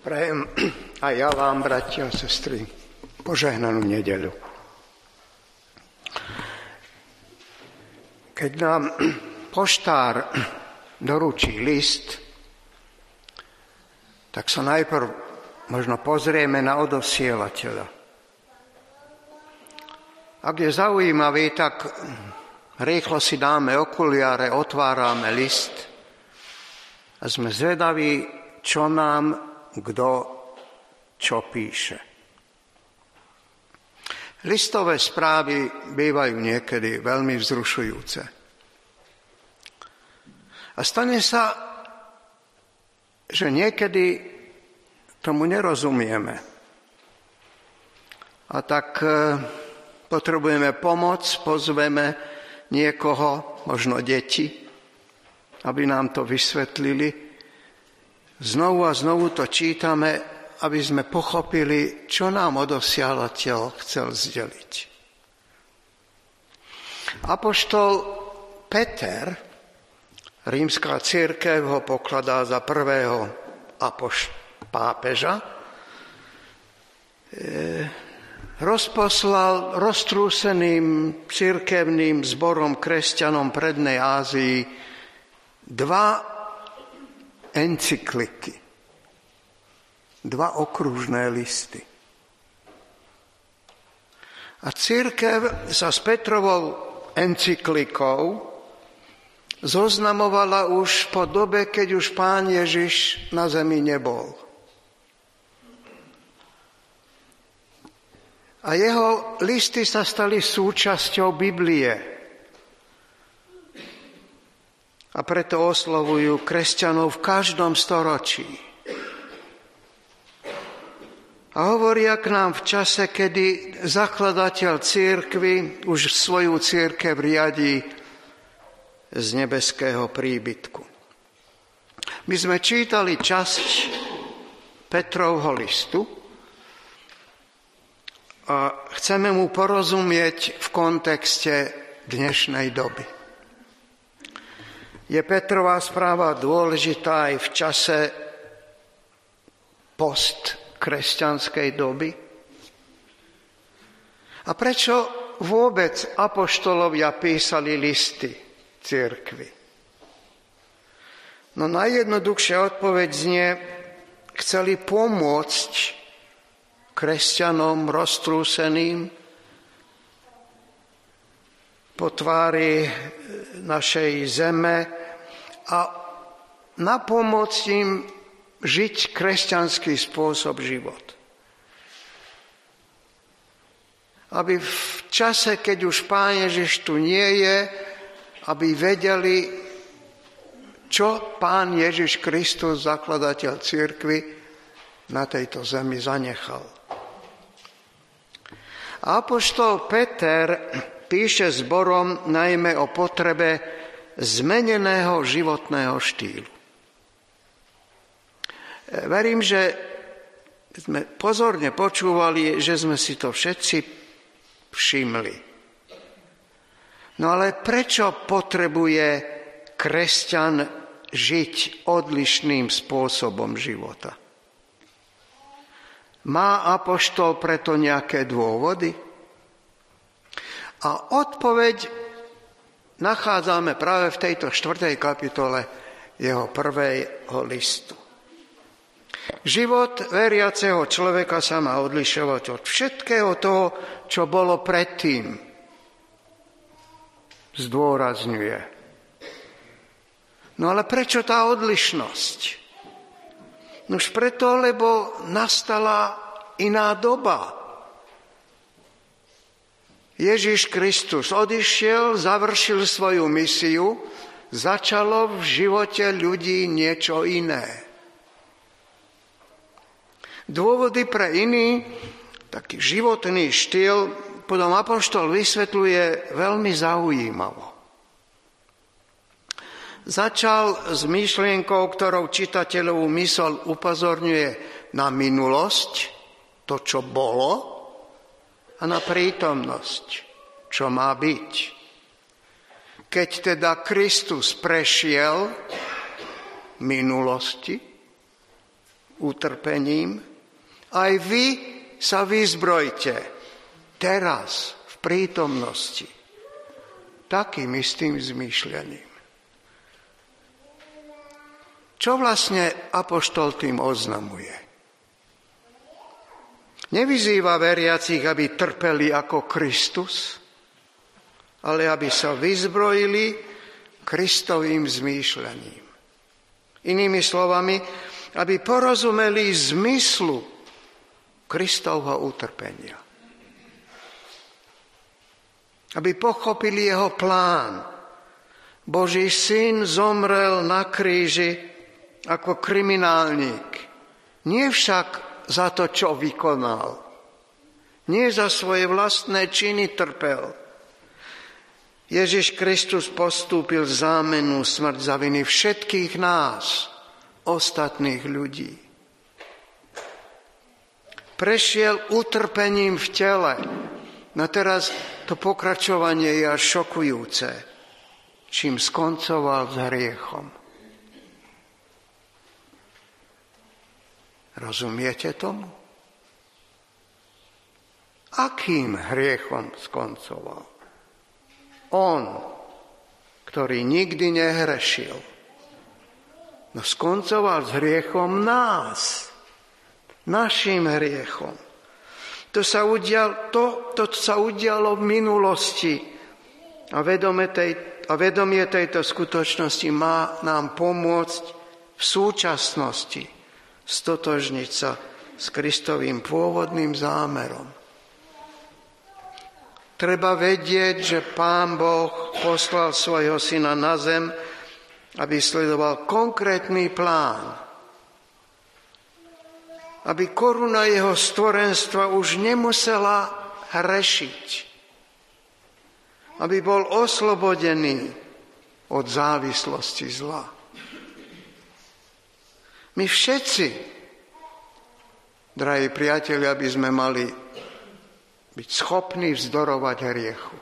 Prajem aj ja vám, bratia a sestry, požehnanú nedeľu. Keď nám poštár doručí list, tak sa najprv možno pozrieme na odosielateľa. Ak je zaujímavý, tak rýchlo si dáme okuliare, otvárame list a sme zvedaví, čo nám kto čo píše. Listové správy bývajú niekedy veľmi vzrušujúce. A stane sa, že niekedy tomu nerozumieme. A tak potrebujeme pomoc, pozveme niekoho, možno deti, aby nám to vysvetlili. Znovu a znovu to čítame, aby sme pochopili, čo nám odosielateľ chcel zdeliť. Apoštol Peter, rímska cirkev ho pokladá za prvého pápeža, rozposlal roztrúseným cirkevným zborom kresťanom prednej Ázii 2 encykliky, 2 okružné listy. A cirkev sa s Petrovou encyklikou zoznamovala už po dobe, keď už Pán Ježiš na zemi nebol. A jeho listy sa stali súčasťou Biblie. A preto oslovujú kresťanov v každom storočí. A hovoria k nám v čase, kedy zakladateľ cirkvi už svoju cirkev riadí z nebeského príbytku. My sme čítali časť Petrovho listu a chceme mu porozumieť v kontexte dnešnej doby. Je Petrova správa dôležitá aj v čase postkresťanskej doby? A prečo vôbec apoštolovia písali listy cirkvi? No najjednoduchšia odpoveď znie, chceli pomôcť kresťanom roztrúseným po tvári našej zeme a napomôcť im žiť kresťanský spôsob život. Aby v čase, keď už Pán Ježiš tu nie je, aby vedeli, čo Pán Ježiš Kristus, zakladateľ cirkvi, na tejto zemi zanechal. A apoštol Peter píše zborom najmä o potrebe zmeneného životného štýlu. Verím, že sme pozorne počúvali, že sme si to všetci všimli. No ale prečo potrebuje kresťan žiť odlišným spôsobom života? Má apoštol preto nejaké dôvody? A odpoveď nachádzame práve v tejto 4. kapitole jeho prvého listu. Život veriaceho človeka sa má odlišovať od všetkého toho, čo bolo predtým. Zdôrazňuje. No ale prečo tá odlišnosť? Nož preto, lebo nastala iná doba. Ježiš Kristus odišiel, završil svoju misiu, začalo v živote ľudí niečo iné. Dôvody pre iný, taký životný štýl, potom apoštol vysvetľuje veľmi zaujímavo. Začal s myšlienkou, ktorou čitateľovú myseľ upozorňuje na minulosť, to, čo bolo, a na prítomnosť, čo má byť. Keď teda Kristus prešiel minulosti, utrpením, aj vy sa vyzbrojte teraz v prítomnosti takým istým zmýšľaním. Čo vlastne apoštol tým oznamuje? Nevyzýva veriacich, aby trpeli ako Kristus, ale aby sa vyzbrojili Kristovým zmýšľaním. Inými slovami, aby porozumeli zmyslu Kristovho utrpenia. Aby pochopili jeho plán. Boží syn zomrel na kríži ako kriminálnik. Nie však za to, čo vykonal. Nie za svoje vlastné činy trpel. Ježiš Kristus postúpil zámennú smrť za viny všetkých nás, ostatných ľudí. Prešiel utrpením v tele. No teraz to pokračovanie je až šokujúce, čím skoncoval s hriechom. Rozumiete tomu? Akým hriechom skoncoval? On, ktorý nikdy nehrešil, no skoncoval s hriechom nás, našim hriechom. To sa udialo v minulosti a vedomie tejto skutočnosti má nám pomôcť v súčasnosti stotožniť sa s Kristovým pôvodným zámerom. Treba vedieť, že Pán Boh poslal svojho syna na zem, aby sledoval konkrétny plán. Aby koruna jeho stvorenstva už nemusela hrešiť. Aby bol oslobodený od závislosti zla. My všetci, drahí priatelia, by sme mali byť schopní vzdorovať hriechu.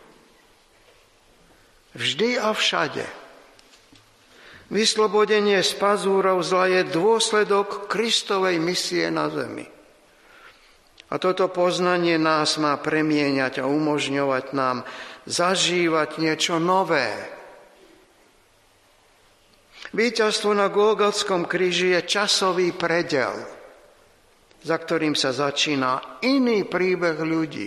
Vždy a všade. Vyslobodenie z pazúrov zla je dôsledok Kristovej misie na zemi. A toto poznanie nás má premieňať a umožňovať nám zažívať niečo nové. Víťazstvo na Golgotskom kríži je časový predel, za ktorým sa začína iný príbeh ľudí.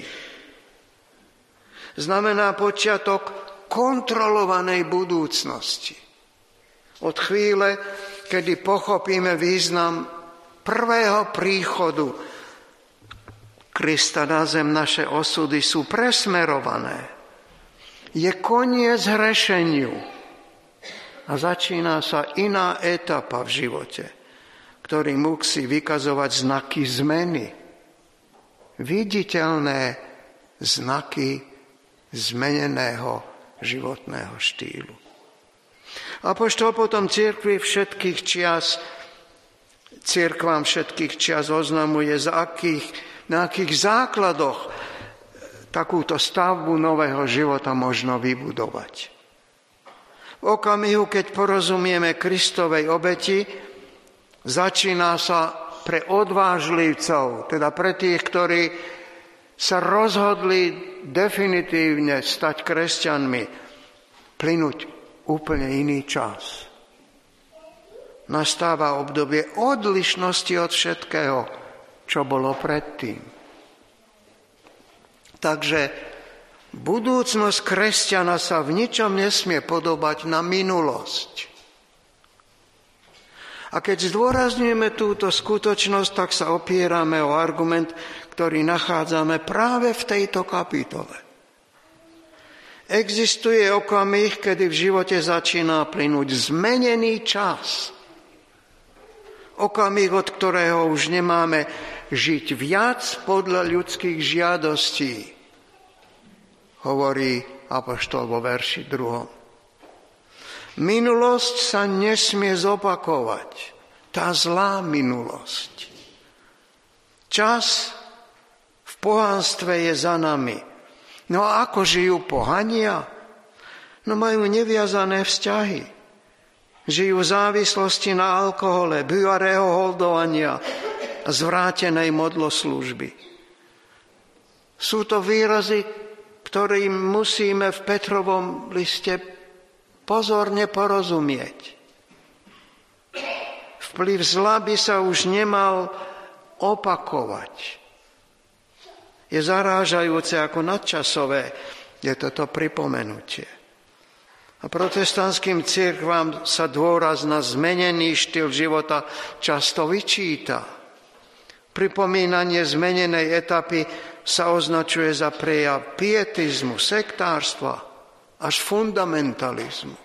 Znamená počiatok kontrolovanej budúcnosti. Od chvíle, kedy pochopíme význam prvého príchodu Krista na zem, naše osudy sú presmerované. Je koniec hrešeniu a začína sa iná etapa v živote, ktorý musí vykazovať znaky zmeny. Viditeľné znaky zmeneného životného štýlu. Apoštol potom cirkvám všetkých čias oznamuje, na akých základoch takúto stavbu nového života možno vybudovať. V okamihu, keď porozumieme Kristovej obeti, začína sa pre odvážlivcov, teda pre tých, ktorí sa rozhodli definitívne stať kresťanmi, plynúť úplne iný čas. Nastáva obdobie odlišnosti od všetkého, čo bolo predtým. Takže budúcnosť kresťana sa v ničom nesmie podobať na minulosť. A keď zdôrazňujeme túto skutočnosť, tak sa opierame o argument, ktorý nachádzame práve v tejto kapitole. Existuje okamih, kedy v živote začína plynúť zmenený čas. Okamih, od ktorého už nemáme žiť viac podľa ľudských žiadostí, hovorí apoštol vo verši 2. Minulosť sa nesmie zopakovať. Tá zlá minulosť. Čas v pohanstve je za nami. No a ako žijú pohania? No majú neviazané vzťahy. Žijú v závislosti na alkohole, bývarého holdovania a zvrátenej modloslúžby. Sú to výrazy, ktorým musíme v Petrovom liste pozorne porozumieť. Vplyv zla by sa už nemal opakovať. Je zarážajúce ako nadčasové je toto pripomenutie. A protestantským cirkvám sa dôraz na zmenený štýl života často vyčíta. Pripomínanie zmenenej etapy sa označuje za prejav pietizmu, sektárstva až fundamentalizmu.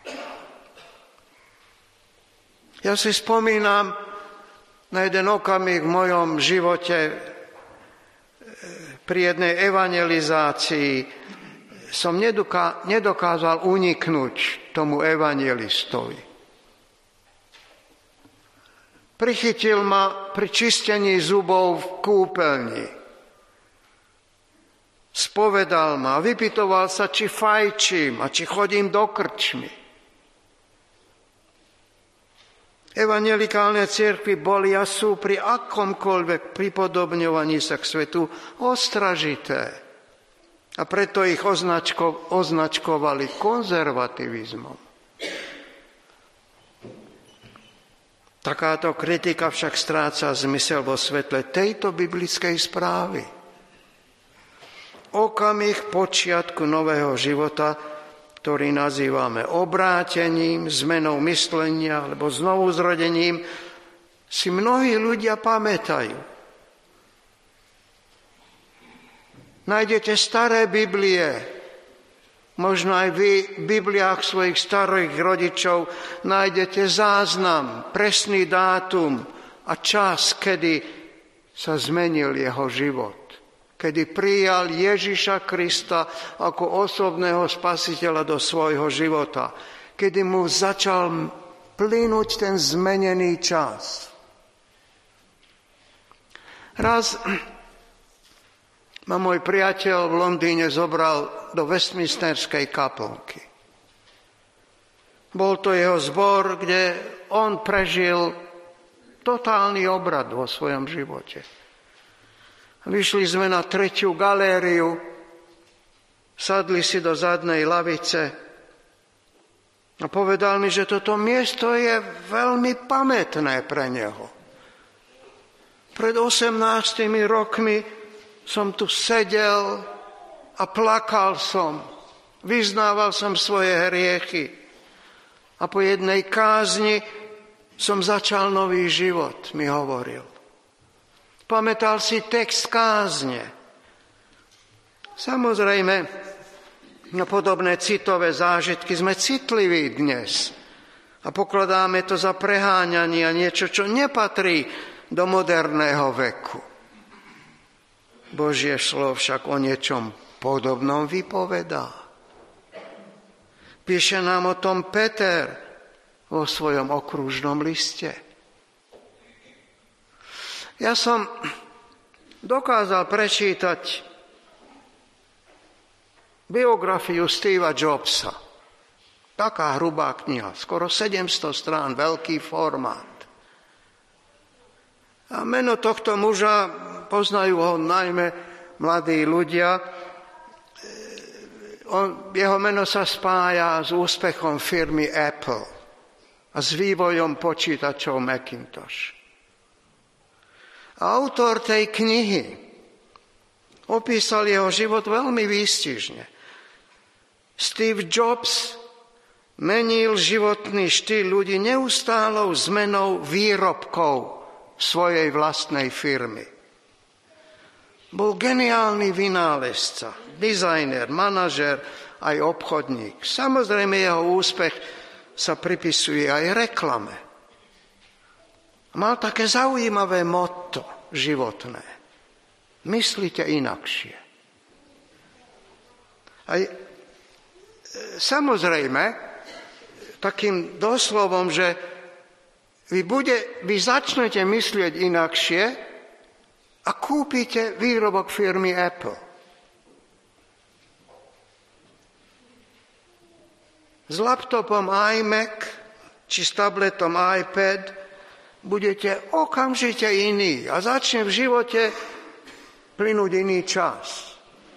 Ja si spomínam na jeden okamih v mojom živote pri jednej evangelizácii som nedokázal uniknúť tomu evangelistovi. Prichytil ma pri čistení zubov v kúpeľni. Spovedal ma, vypytoval sa, či fajčím a či chodím do krčmy. Evangelikálne cirkvi boli a sú pri akomkoľvek pripodobňovaní sa k svetu ostražité. A preto ich označkovali konzervativizmom. Takáto kritika však stráca zmysel vo svetle tejto biblickej správy. Okamih počiatku nového života, ktorý nazývame obrátením, zmenou myslenia alebo znovuzrodením, si mnohí ľudia pamätajú. Nájdete staré Biblie, možno aj vy v Bibliách svojich starých rodičov nájdete záznam, presný dátum a čas, kedy sa zmenil jeho život. Kedy prijal Ježiša Krista ako osobného spasiteľa do svojho života. Kedy mu začal plynúť ten zmenený čas. Raz ma môj priateľ v Londýne zobral do Westminsterskej kaplnky. Bol to jeho zbor, kde on prežil totálny obrad vo svojom živote. Vyšli sme na 3. galériu, sadli si do zadnej lavice a povedal mi, že toto miesto je veľmi pamätné pre neho. Pred 18 rokmi som tu sedel a plakal som, vyznával som svoje hriechy a po jednej kázni som začal nový život, mi hovoril. Pamätal si text kázne. Samozrejme, na podobné citové zážitky sme citliví dnes a pokladáme to za preháňanie a niečo, čo nepatrí do moderného veku. Božie slovo však o niečom podobnom vypovedá. Píše nám o tom Peter vo svojom okružnom liste. Ja som dokázal prečítať biografiu Steva Jobsa. Taká hrubá kniha, skoro 700 strán, veľký formát. A meno tohto muža poznajú ho najmä mladí ľudia. Jeho meno sa spája s úspechom firmy Apple a s vývojom počítačov Macintosh. A autor tej knihy opísal jeho život veľmi výstižne. Steve Jobs menil životný štýl ľudí neustálou zmenou výrobkov svojej vlastnej firmy. Bol geniálny vynálezca, dizajner, manažer, aj obchodník. Samozrejme, jeho úspech sa pripisuje aj reklame. Mal také zaujímavé motto životné. Myslite inakšie. Aj samozrejme, takým doslovom, že vy začnete myslieť inakšie a kúpite výrobok firmy Apple. S laptopom iMac či s tabletom iPad, budete okamžite iní a začne v živote plynúť iný čas.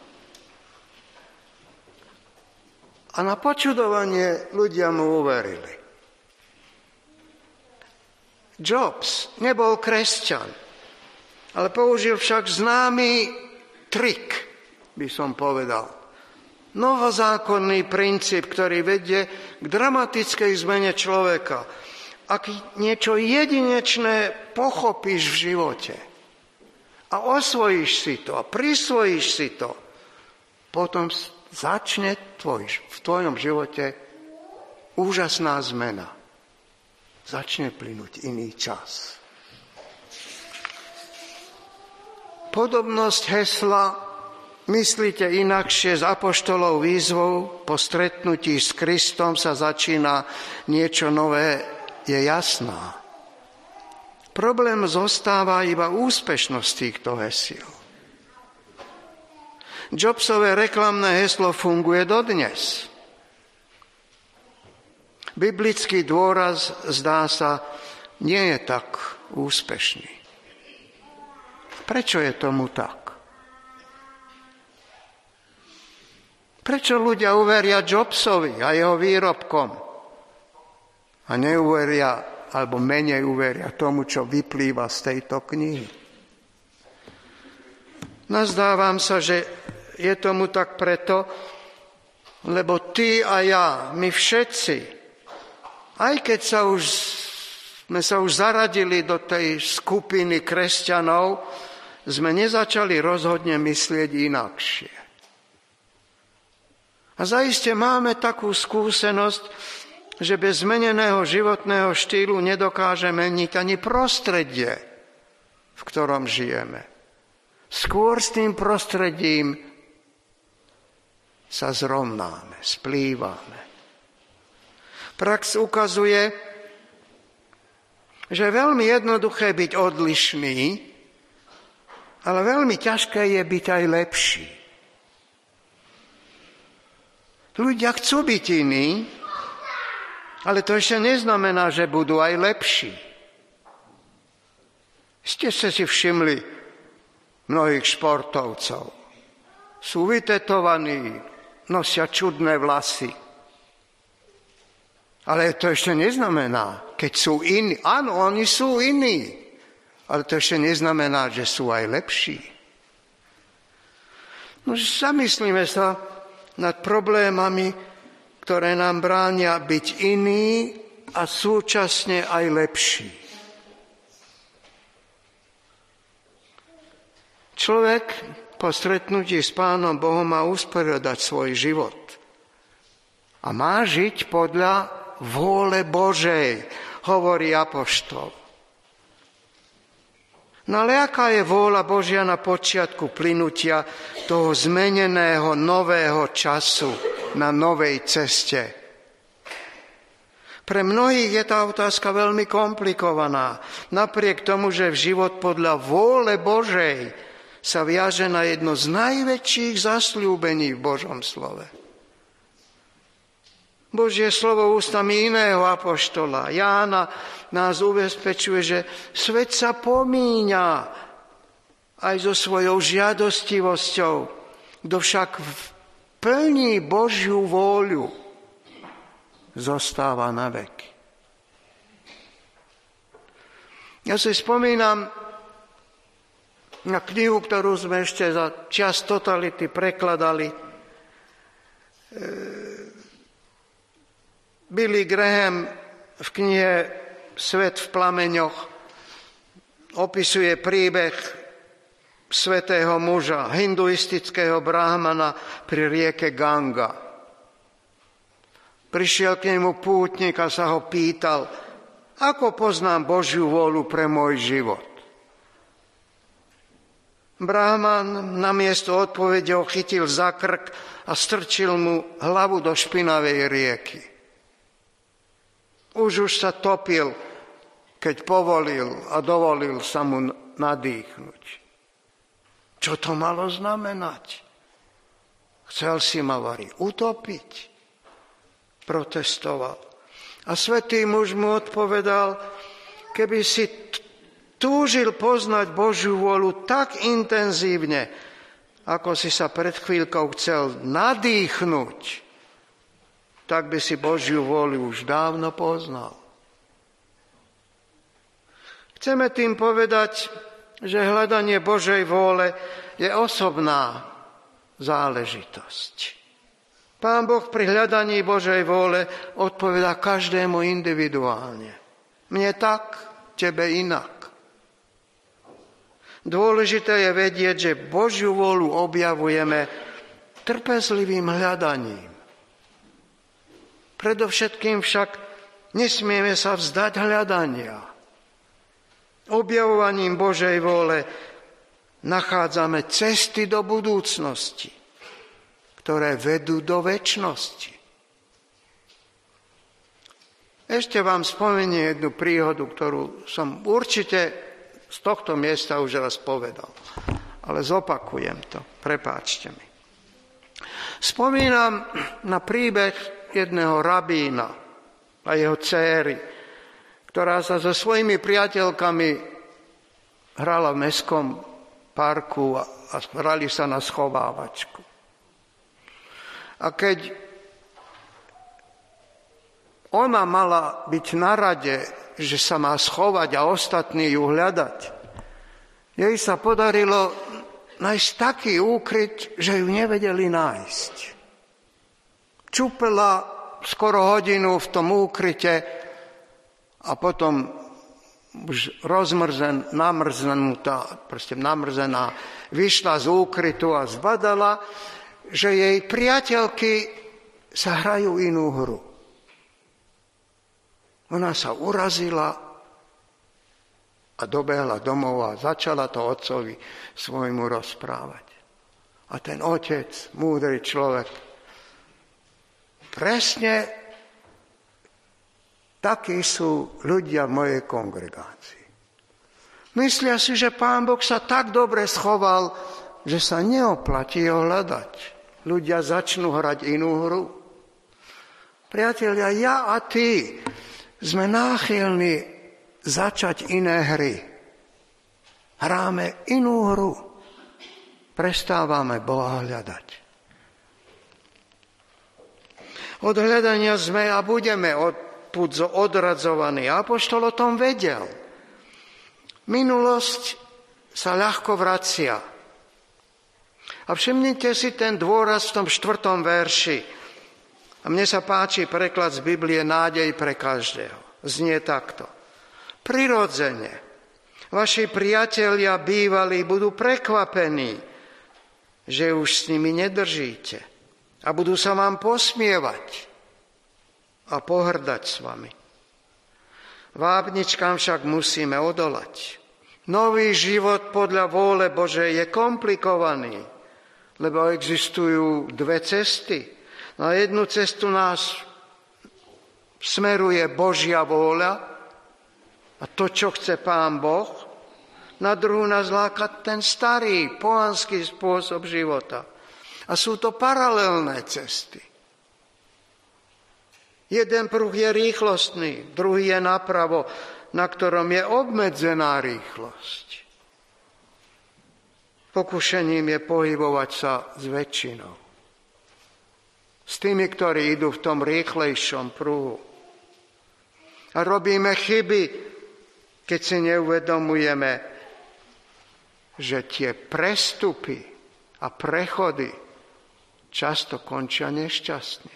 A na počudovanie ľudia mu uverili. Jobs nebol kresťan, ale použil však známy trik, by som povedal. Novozákonný princíp, ktorý vedie k dramatickej zmene človeka. Ak niečo jedinečné pochopíš v živote a osvojíš si to a prisvojíš si to, potom začne v tvojom živote úžasná zmena. Začne plynúť iný čas. Podobnosť hesla Myslíte inakšie s apoštolov výzvou, po stretnutí s Kristom sa začína niečo nové, je jasná. Problém zostáva iba úspešnosť týchto hesiel. Jobsové reklamné heslo funguje dodnes. Biblický dôraz, zdá sa, nie je tak úspešný. Prečo je tomu tak? Prečo ľudia uveria Jobsovi a jeho výrobkom a neuveria, alebo menej uveria tomu, čo vyplýva z tejto knihy? Nazdávam sa, že je tomu tak preto, lebo ty a ja, my všetci, aj keď sme sa už zaradili do tej skupiny kresťanov, sme nezačali rozhodne myslieť inakšie. A zaiste máme takú skúsenosť, že bez zmeneného životného štýlu nedokáže meniť ani prostredie, v ktorom žijeme. Skôr s tým prostredím sa zrovnáme, splývame. Prax ukazuje, že je veľmi jednoduché byť odlišný, ale veľmi ťažké je byť aj lepší. Ľudia chcú byť iní, ale to ešte neznamená, že budú aj lepší. Ste si všimli mnohých športovcov. Sú vytetovaní, nosia čudné vlasy. Ale to ešte neznamená, keď sú iní. Áno, oni sú iní, ale to ešte neznamená, že sú aj lepší. No, zamyslíme sa nad problémami, ktoré nám bránia byť iní a súčasne aj lepší. Človek po stretnutí s Pánom Bohom má usporiadať svoj život a má žiť podľa vôle Božej, hovorí apoštol. No ale aká je vôľa Božia na počiatku plynutia toho zmeneného nového času na novej ceste? Pre mnohých je tá otázka veľmi komplikovaná. Napriek tomu, že život podľa vôle Božej sa viaže na jedno z najväčších zasľúbení v Božom slove. Božie slovo ústami iného apoštola, Jána, nás ubezpečuje, že svet sa pomíňa aj so svojou žiadostivosťou. Kto však plní Božiu vôľu, zostáva na veky. Ja si spomínam na knihu, ktorú sme ešte za čas totality prekladali. Billy Graham v knihe Svet v plameňoch opisuje príbeh svätého muža, hinduistického brahmana pri rieke Ganga. Prišiel k nemu pútnik a sa ho pýtal, ako poznám Božiu vôľu pre môj život. Brahman namiesto odpovede ho chytil za krk a strčil mu hlavu do špinavej rieky. Už sa topil, keď povolil a dovolil sa mu nadýchnuť. Čo to malo znamenať? Chcel si ma utopiť? Protestoval. A svätý muž mu odpovedal, keby si túžil poznať Božiu vôľu tak intenzívne, ako si sa pred chvíľkou chcel nadýchnuť, tak by si Božiu vôľu už dávno poznal. Chceme tým povedať, že hľadanie Božej vôle je osobná záležitosť. Pán Boh pri hľadaní Božej vôle odpovedá každému individuálne. Mne tak, tebe inak. Dôležité je vedieť, že Božiu vôľu objavujeme trpezlivým hľadaním. Predovšetkým však nesmieme sa vzdať hľadania. Objavovaním Božej vôle nachádzame cesty do budúcnosti, ktoré vedú do večnosti. Ešte vám spomeniem jednu príhodu, ktorú som určite z tohto miesta už raz povedal. Ale zopakujem to, prepáčte mi. Spomínam na príbeh jedného rabína a jeho dcéry, ktorá sa so svojimi priateľkami hrala v mestskom parku a hrali sa na schovávačku. A keď ona mala byť na rade, že sa má schovať a ostatní ju hľadať, jej sa podarilo nájsť taký úkryt, že ju nevedeli nájsť. Čupela skoro hodinu v tom úkryte a potom už namrzená, vyšla z úkrytu a zbadala, že jej priateľky sa hrajú inú hru. Ona sa urazila a dobehla domov a začala to otcovi svojmu rozprávať. A ten otec, múdry človek, presne takí sú ľudia v mojej kongregácii. Myslia si, že Pán Boh sa tak dobre schoval, že sa neoplatí ho hľadať. Ľudia začnú hrať inú hru. Priatelia, ja a ty sme náchylní začať iné hry. Hráme inú hru. Prestávame Boha hľadať. Od hľadania sme a budeme odradzovaní. Apoštol o tom vedel. Minulosť sa ľahko vracia. A všimnite si ten dôraz v tom 4. verši. A mne sa páči preklad z Biblie Nádej pre každého. Znie takto. Prirodzene, vaši priatelia bývalí budú prekvapení, že už s nimi nedržíte. A budú sa vám posmievať a pohrdať s vami. Vábničkám však musíme odolať. Nový život podľa vôle Božej je komplikovaný, lebo existujú dve cesty. Na jednu cestu nás smeruje Božia vôľa a to, čo chce Pán Boh. Na druhú nás láka ten starý, pohanský spôsob života. A sú to paralelné cesty. Jeden pruh je rýchlostný, druhý je napravo, na ktorom je obmedzená rýchlosť. Pokušením je pohybovať sa s väčšinou. S tými, ktorí idú v tom rýchlejšom pruhu. A robíme chyby, keď si neuvedomujeme, že tie prestupy a prechody často končia nešťastne.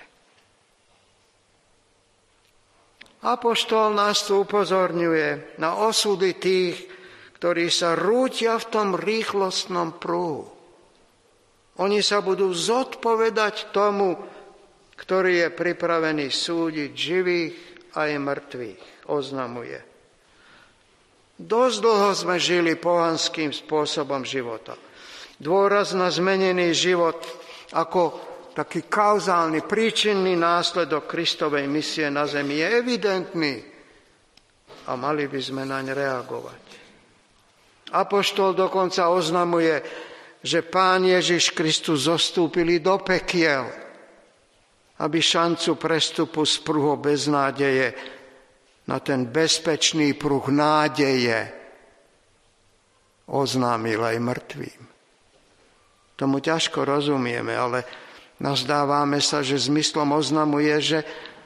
Apoštol nás tu upozorňuje na osudy tých, ktorí sa rútia v tom rýchlostnom pruhu. Oni sa budú zodpovedať tomu, ktorý je pripravený súdiť živých aj mŕtvych, oznamuje. Dosť dlho sme žili pohanským spôsobom života. Dôraz na zmenený život ako taký kauzálny, príčinný následok Kristovej misie na zemi je evidentný a mali by sme naň reagovať. Apoštol dokonca oznamuje, že Pán Ježiš Kristus zostúpili do pekiel aby šancu prestupu z pruhu beznádeje na ten bezpečný pruh nádeje oznámil aj mŕtvým. Tomu ťažko rozumieme, ale nazdávame sa, že zmyslom oznamu je, že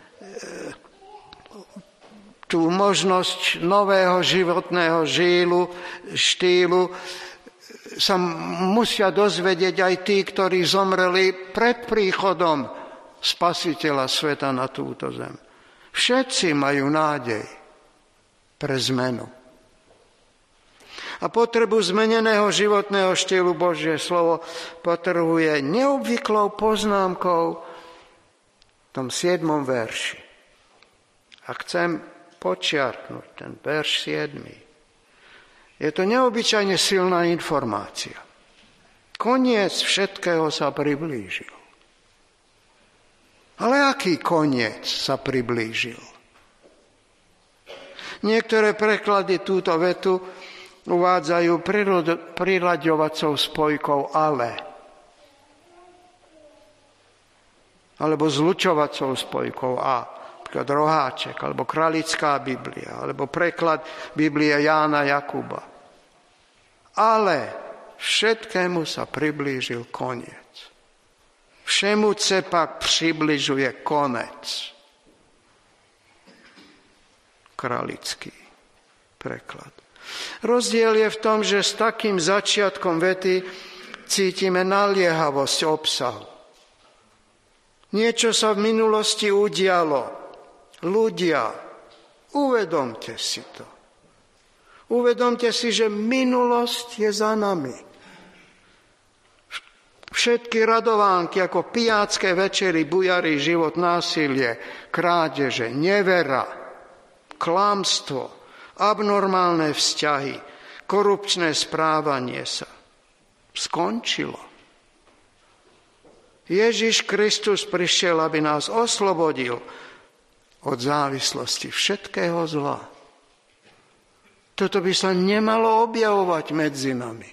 tú možnosť nového životného štýlu sa musia dozvedieť aj tí, ktorí zomreli pred príchodom Spasiteľa sveta na túto zem. Všetci majú nádej pre zmenu. A potrebu zmeneného životného štýlu Božie slovo potrhuje neobvyklou poznámkou v tom 7. verši. A chcem počiarknúť ten verš 7. Je to neobyčajne silná informácia. Koniec všetkého sa priblížil. Ale aký koniec sa priblížil? Niektoré preklady túto vetu uvádzajú priraďovacou spojkou ale. Alebo zlučovacou spojkou a. Roháček, alebo Kralická Biblia, alebo preklad Biblie Jána Jakuba. Ale všetkému sa priblížil koniec. Všemu se pak približuje konec. Kralický preklad. Rozdiel je v tom, že s takým začiatkom vety cítime naliehavosť obsahu. Niečo sa v minulosti udialo. Ľudia, uvedomte si to. Uvedomte si, že minulosť je za nami. Všetky radovánky ako pijácké večery, bujary, život, násilie, krádeže, nevera, klamstvo, abnormálne vzťahy, korupčné správanie sa skončilo. Ježiš Kristus prišiel, aby nás oslobodil od závislosti všetkého zla. Toto by sa nemalo objavovať medzi nami.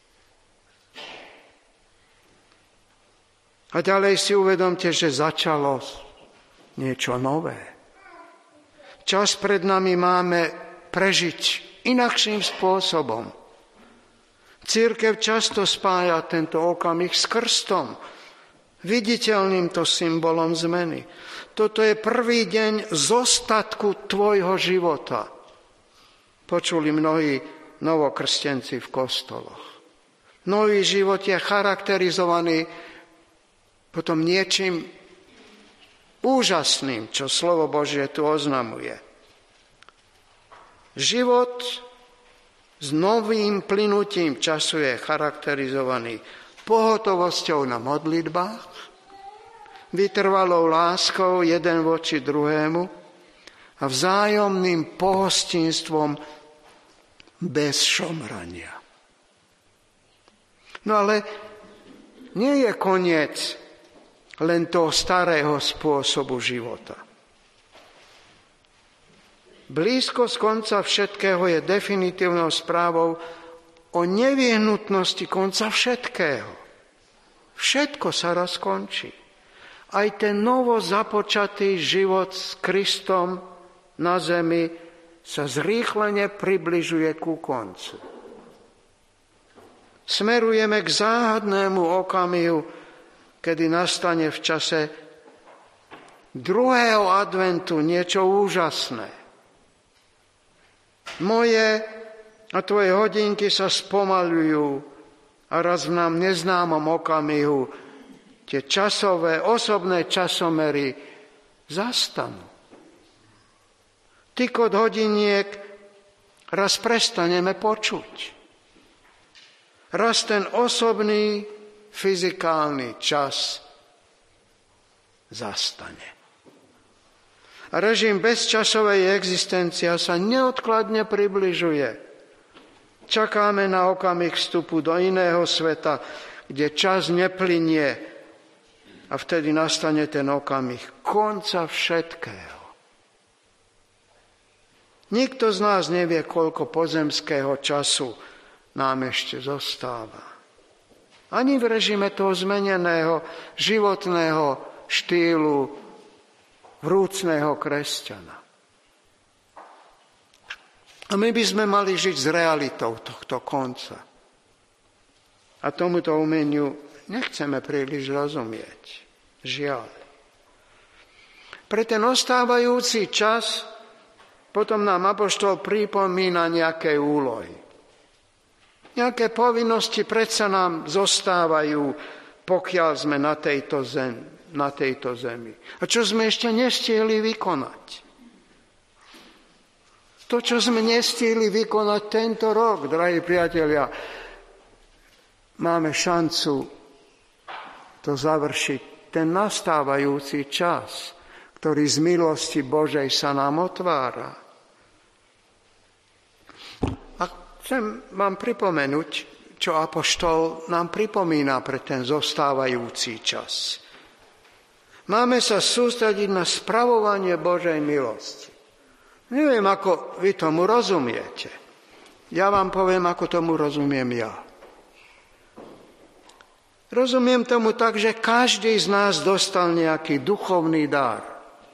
A ďalej si uvedomte, že začalo niečo nové. Čas pred nami máme prežiť inakším spôsobom. Cirkev často spája tento okamih s krstom, viditeľným to symbolom zmeny. Toto je prvý deň zostatku tvojho života. Počuli mnohí novokrstenci v kostoloch. Nový život je charakterizovaný potom niečím úžasným, čo slovo Božie tu oznamuje. Život s novým plynutím času je charakterizovaný pohotovosťou na modlitbách, vytrvalou láskou jeden voči druhému a vzájomným pohostinstvom bez šomrania. No ale nie je koniec len toho starého spôsobu života. Blízkosť konca všetkého je definitívnou správou o nevyhnutnosti konca všetkého. Všetko sa raz končí. Aj ten novo započatý život s Kristom na zemi sa zrýchlene približuje ku koncu. Smerujeme k záhadnému okamihu, kedy nastane v čase druhého adventu niečo úžasné. Moje a tvoje hodinky sa spomaľujú a raz v nám neznámom okamihu tie časové, osobné časomery zastanú. Tykot hodiniek raz prestaneme počuť. Raz ten osobný, fyzikálny čas zastane. A režim bezčasovej existencie sa neodkladne približuje. Čakáme na okamih vstupu do iného sveta, kde čas neplynie a vtedy nastane ten okamih konca všetkého. Nikto z nás nevie, koľko pozemského času nám ešte zostáva. Ani v režime toho zmeneného životného štýlu vrúcneho kresťana. A my by sme mali žiť s realitou tohto konca. A tomuto umeniu nechceme príliš rozumieť. Žiaľ. Pre ten ostávajúci čas potom nám apoštol pripomína nejaké úlohy. Nejaké povinnosti predsa nám zostávajú, pokiaľ sme na tejto zemi. A čo sme ešte nestihli vykonať? To, čo sme nestihli vykonať tento rok, drahí priatelia, máme šancu to završiť. Ten nastávajúci čas, ktorý z milosti Božej sa nám otvára. A chcem vám pripomenúť, čo apoštol nám pripomína pre ten zostávajúci čas. Máme sa sústrediť na spravovanie Božej milosti. Neviem, ako vy tomu rozumiete. Ja vám poviem, ako tomu rozumiem ja. Rozumiem tomu tak, že každý z nás dostal nejaký duchovný dar.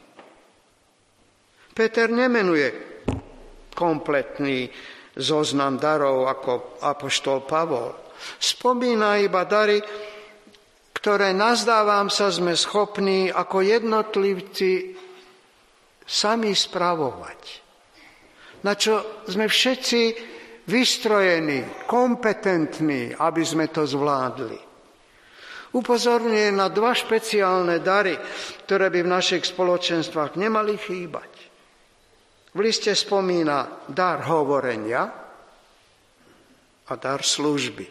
Peter nemenuje kompletný zoznam darov ako apoštol Pavol. Spomína iba dary, ktoré, nazdávam sa, sme schopní ako jednotlivci sami spravovať. Na čo sme všetci vystrojení, kompetentní, aby sme to zvládli. Upozorňuje na dva špeciálne dary, ktoré by v našich spoločenstvách nemali chýbať. V liste spomína dar hovorenia a dar služby.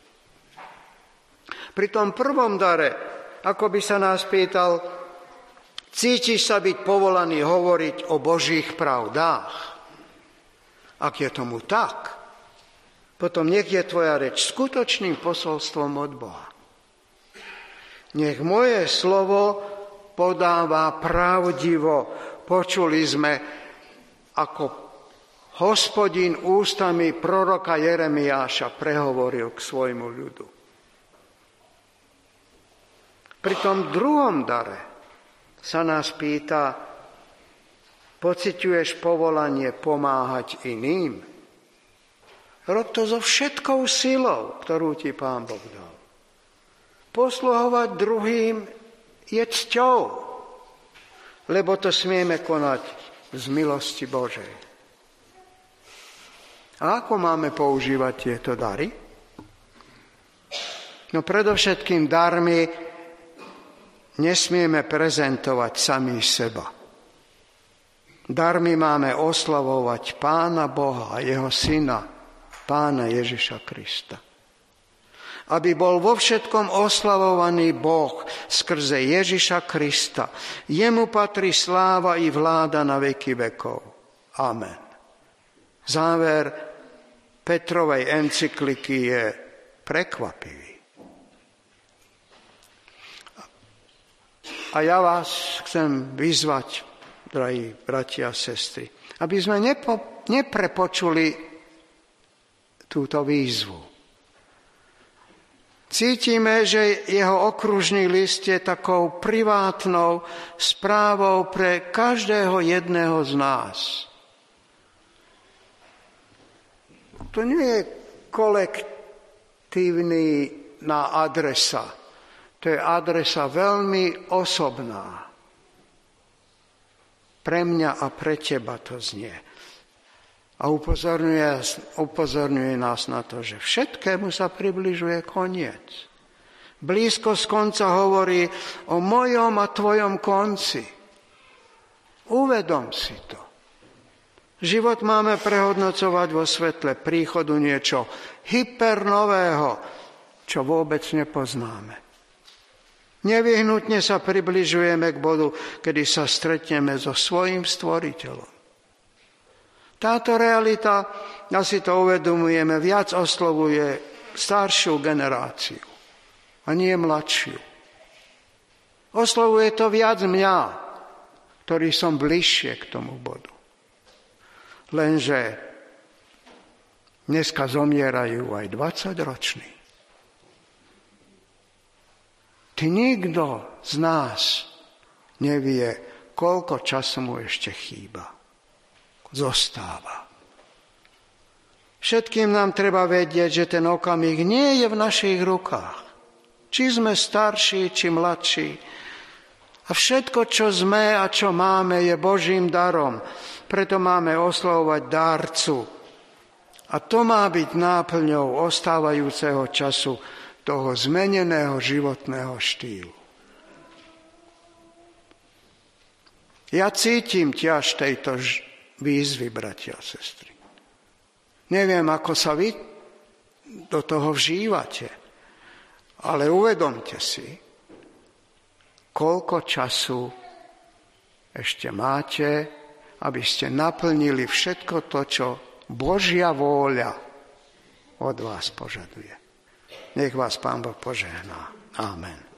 Pri tom prvom dare, ako by sa nás pýtal, cítiš sa byť povolaný hovoriť o Božích pravdách? Ak je tomu tak, potom nech je tvoja reč skutočným posolstvom od Boha. Nech moje slovo podáva pravdivo. Počuli sme, ako Hospodin ústami proroka Jeremiáša prehovoril k svojmu ľudu. Pri tom druhom dare sa nás pýta, pociťuješ povolanie pomáhať iným? Rob to so všetkou silou, ktorú ti Pán Boh dal. Posluhovať druhým je cťou, lebo to smieme konať z milosti Božej. A ako máme používať tieto dary? No predovšetkým darmi nesmieme prezentovať sami seba. Darmi máme oslavovať Pána Boha a jeho Syna, Pána Ježiša Krista. Aby bol vo všetkom oslavovaný Boh skrze Ježiša Krista. Jemu patrí sláva i vláda na veky vekov. Amen. Záver Petrovej encykliky je prekvapivý. A ja vás chcem vyzvať, drahí bratia a sestry, aby sme neprepočuli túto výzvu. Cítime, že jeho okružný list je takou privátnou správou pre každého jedného z nás. To nie je kolektívna adresa. To je adresa veľmi osobná. Pre mňa a pre teba to znie. A upozorňuje nás na to, že všetkému sa približuje koniec. Blízkosť konca hovorí o mojom a tvojom konci. Uvedom si to. Život máme prehodnocovať vo svetle príchodu niečo hypernového, čo vôbec nepoznáme. Nevyhnutne sa približujeme k bodu, kedy sa stretneme so svojím stvoriteľom. Táto realita, ja si to uvedomujeme, viac oslovuje staršiu generáciu a nie mladšiu. Oslovuje to viac mňa, ktorý som bližšie k tomu bodu. Lenže dneska zomierajú aj 20-roční. Nikto z nás nevie, koľko času mu ešte chýba. Zostáva. Všetkým nám treba vedieť, že ten okamih nie je v našich rukách. Či sme starší, či mladší. A všetko, čo sme a čo máme, je Božím darom. Preto máme oslavovať dárcu. A to má byť náplňou ostávajúceho času toho zmeneného životného štýlu. Ja cítim ťaž tejto výzvy, bratia a sestry. Neviem, ako sa vy do toho vžívate, ale uvedomte si, koľko času ešte máte, aby ste naplnili všetko to, čo Božia vôľa od vás požaduje. Nech vás Pán Boh požehná. Amen.